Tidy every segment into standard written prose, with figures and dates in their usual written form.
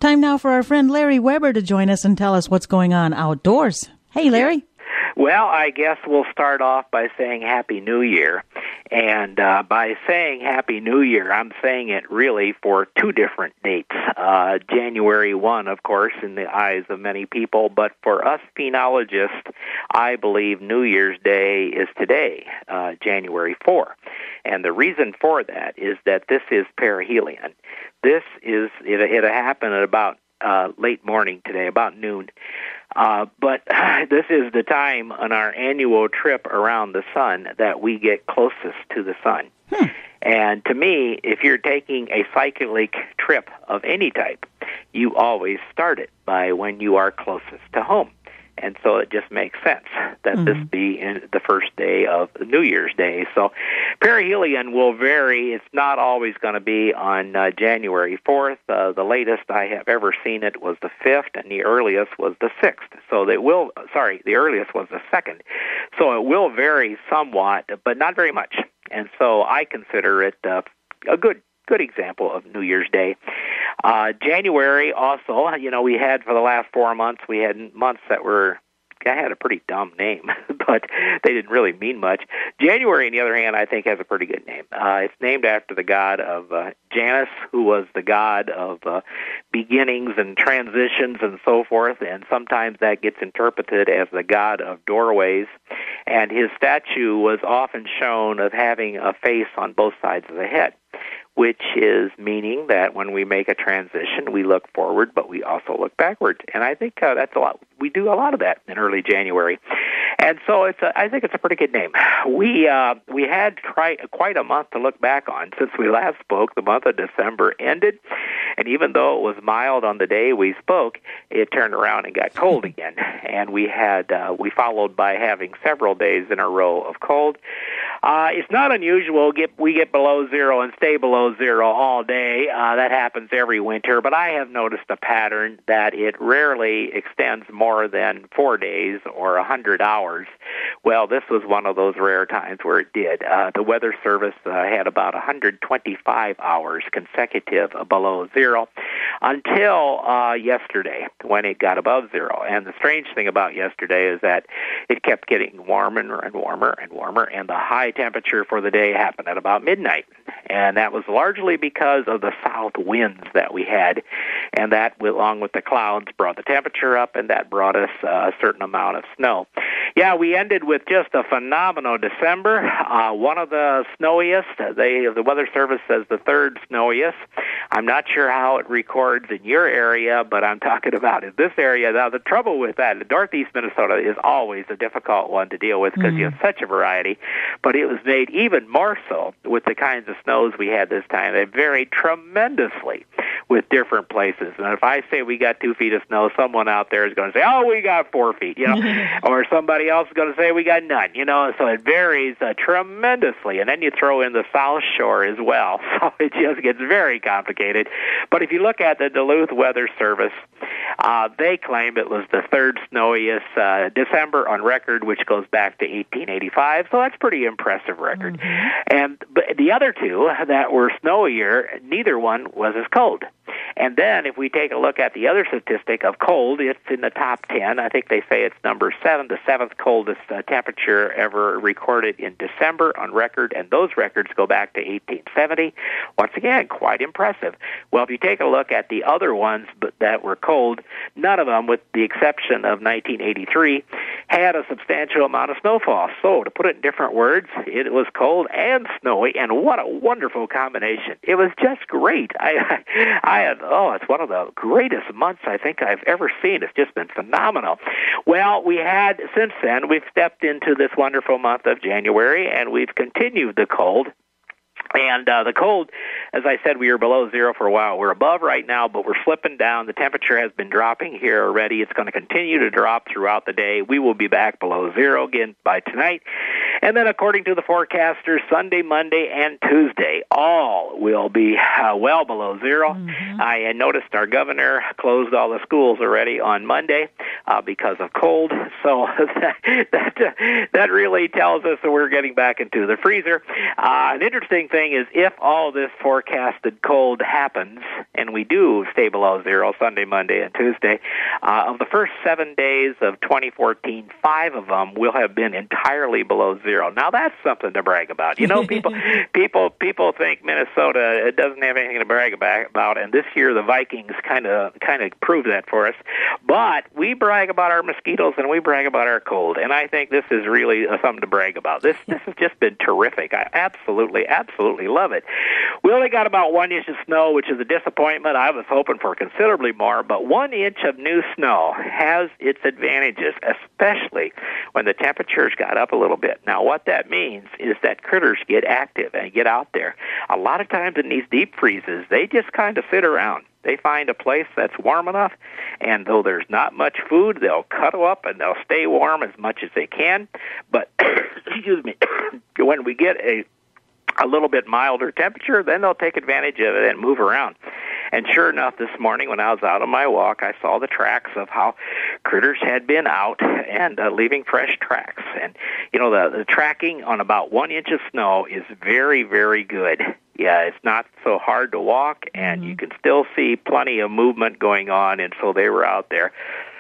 Time now for our friend Larry Weber to join us and tell us what's going on outdoors. Hey, Larry. Well, I guess we'll start off by saying Happy New Year. And by saying Happy New Year, I'm saying it really for two different dates. January 1, of course, in the eyes of many people, but for us phenologists, I believe New Year's Day is today, January 4. And the reason for that is that this is perihelion. It happened at about late morning today, about noon. But this is the time on our annual trip around the sun that we get closest to the sun. And to me, if you're taking a cyclic trip of any type, you always start it by when you are closest to home. And so it just makes sense that this be in the first day of New Year's Day. So perihelion will vary. It's not always going to be on January 4th. The latest I have ever seen it was the 5th, and the earliest was the 6th. So the earliest was the 2nd. So it will vary somewhat, but not very much. And so I consider it a good example of New Year's Day. January also, we had for the last 4 months, we had months that had a pretty dumb name, but they didn't really mean much. January, on the other hand, I think has a pretty good name. It's named after the god of Janus, who was the god of beginnings and transitions and so forth, and sometimes that gets interpreted as the god of doorways. And his statue was often shown of having a face on both sides of the head, which is meaning that when we make a transition, we look forward, but we also look backwards. And I think that's a lot. We do a lot of that in early January. And so I think it's a pretty good name. We had quite a month to look back on since we last spoke. The month of December ended, and even though it was mild on the day we spoke, it turned around and got cold again. And we followed by having several days in a row of cold. It's not unusual. We get below zero and stay below zero all day. That happens every winter, but I have noticed a pattern that it rarely extends more than 4 days or 100 hours. Well, this was one of those rare times where it did. The Weather Service had about 125 hours consecutive below zero until yesterday when it got above zero. And the strange thing about yesterday is that it kept getting warmer and warmer and warmer, and the high temperature for the day happened at about midnight. And that was largely because of the south winds that we had, and that, along with the clouds, brought the temperature up, and that brought us a certain amount of snow. Yeah, we ended with just a phenomenal December, one of the snowiest. The Weather Service says the third snowiest. I'm not sure how it records in your area, but I'm talking about in this area. Now, the trouble with that, Northeast Minnesota is always a difficult one to deal with because you have such a variety, but it was made even more so with the kinds of snows we had this time. They varied tremendously with different places. And if I say we got 2 feet of snow, someone out there is going to say, oh, we got 4 feet, or somebody else is going to say we got none, so it varies tremendously. And then you throw in the South Shore as well, so it just gets very complicated. But if you look at the Duluth Weather Service, they claim it was the third snowiest December on record, which goes back to 1885, so that's a pretty impressive record. But the other two that were snowier, neither one was as cold. And then if we take a look at the other statistic of cold, it's in the top 10. I think they say it's number 7, the seventh coldest temperature ever recorded in December on record, and those records go back to 1870. Once again, quite impressive. Well, if you take a look at the other ones that were cold, none of them, with the exception of 1983, had a substantial amount of snowfall. So to put it in different words, it was cold and snowy, and what a wonderful combination. It was just great. It's one of the greatest months I think I've ever seen. It's just been phenomenal. Well, since then, we've stepped into this wonderful month of January, and we've continued the cold. And the cold, as I said, we were below zero for a while. We're above right now, but we're slipping down. The temperature has been dropping here already. It's going to continue to drop throughout the day. We will be back below zero again by tonight. And then according to the forecasters, Sunday, Monday, and Tuesday, all will be well below zero. Mm-hmm. I noticed our governor closed all the schools already on Monday because of cold. So that really tells us that we're getting back into the freezer. An interesting thing is if all this forecasted cold happens, and we do stay below zero Sunday, Monday, and Tuesday, of the first 7 days of 2014, 5 of them will have been entirely below zero. Now that's something to brag about. You know, people think Minnesota doesn't have anything to brag about, and this year the Vikings kind of proved that for us. But we brag about our mosquitoes and we brag about our cold, and I think this is really something to brag about. This has just been terrific. I absolutely love it. We only got about 1 inch of snow, which is a disappointment. I was hoping for considerably more, but 1 inch of new snow has its advantages, especially when the temperatures got up a little bit. Now, what that means is that critters get active and get out there. A lot of times in these deep freezes, they just kind of sit around. They find a place that's warm enough, and though there's not much food, they'll cuddle up and they'll stay warm as much as they can. But, excuse me, when we get a little bit milder temperature, then they'll take advantage of it and move around. And sure enough, this morning when I was out on my walk, I saw the tracks of how critters had been out and leaving fresh tracks. And, you know, the tracking on about 1 inch of snow is very, very good. Yeah, it's not so hard to walk, and you can still see plenty of movement going on, and so they were out there.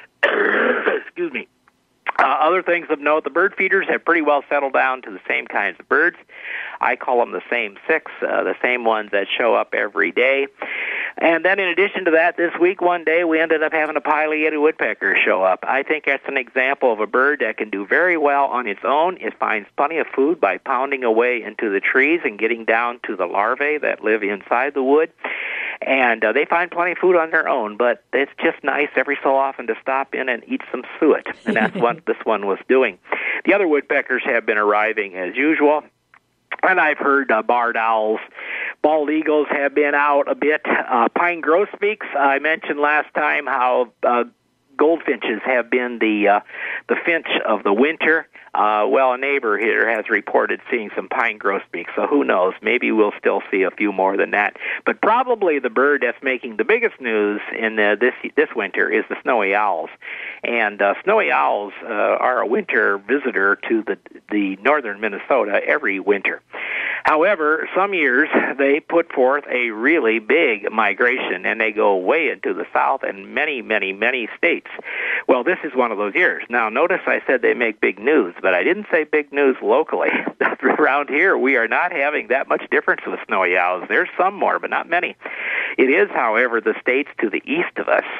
Excuse me. Other things of note, the bird feeders have pretty well settled down to the same kinds of birds. I call them the same 6, the same ones that show up every day. And then in addition to that, this week, one day, we ended up having a pileated woodpecker show up. I think that's an example of a bird that can do very well on its own. It finds plenty of food by pounding away into the trees and getting down to the larvae that live inside the wood. And they find plenty of food on their own, but it's just nice every so often to stop in and eat some suet. And that's what this one was doing. The other woodpeckers have been arriving as usual. And I've heard barred owls, bald eagles have been out a bit. Pine grosbeaks, I mentioned last time how goldfinches have been the finch of the winter. Well, a neighbor here has reported seeing some pine grosbeaks, so who knows? Maybe we'll still see a few more than that. But probably the bird that's making the biggest news in this winter is the snowy owls. And snowy owls are a winter visitor to the northern Minnesota every winter. However, some years they put forth a really big migration, and they go way into the south and many, many, many states. Well, this is one of those years. Now, notice I said they make big news, but I didn't say big news locally. Around here, we are not having that much difference with snowy owls. There's some more, but not many. It is, however, the states to the east of us,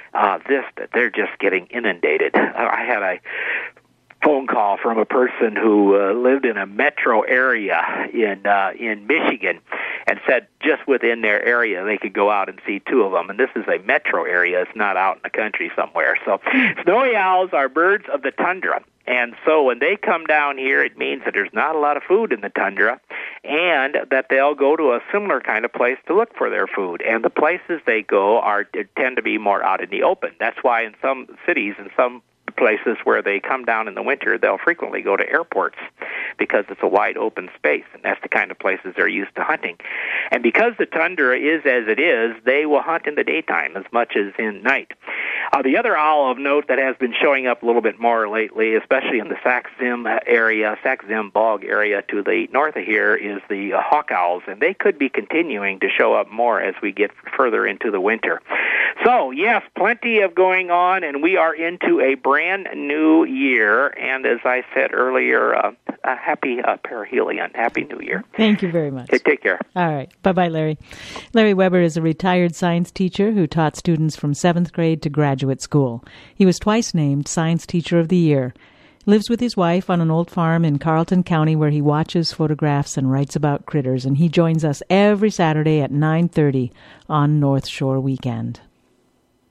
they're just getting inundated. I had a phone call from a person who lived in a metro area in Michigan and said just within their area they could go out and see 2 of them. And this is a metro area. It's not out in the country somewhere. So snowy owls are birds of the tundra. And so when they come down here, it means that there's not a lot of food in the tundra and that they'll go to a similar kind of place to look for their food. And the places they go tend to be more out in the open. That's why in some cities and some places where they come down in the winter, they'll frequently go to airports because it's a wide open space, and that's the kind of places they're used to hunting. And because the tundra is as it is, they will hunt in the daytime as much as in night. The other owl of note that has been showing up a little bit more lately, especially in the Sax-Zim area, Sax-Zim bog area to the north of here, is the hawk owls, and they could be continuing to show up more as we get further into the winter. So, yes, plenty of going on, and we are into a brand new year, and as I said earlier, a happy perihelion. Happy New Year. Thank you very much. Okay, take care. All right. Bye-bye, Larry. Larry Weber is a retired science teacher who taught students from 7th grade to graduate school. He was twice named Science Teacher of the Year. Lives with his wife on an old farm in Carleton County where he watches photographs and writes about critters, and he joins us every Saturday at 9:30 on North Shore Weekend.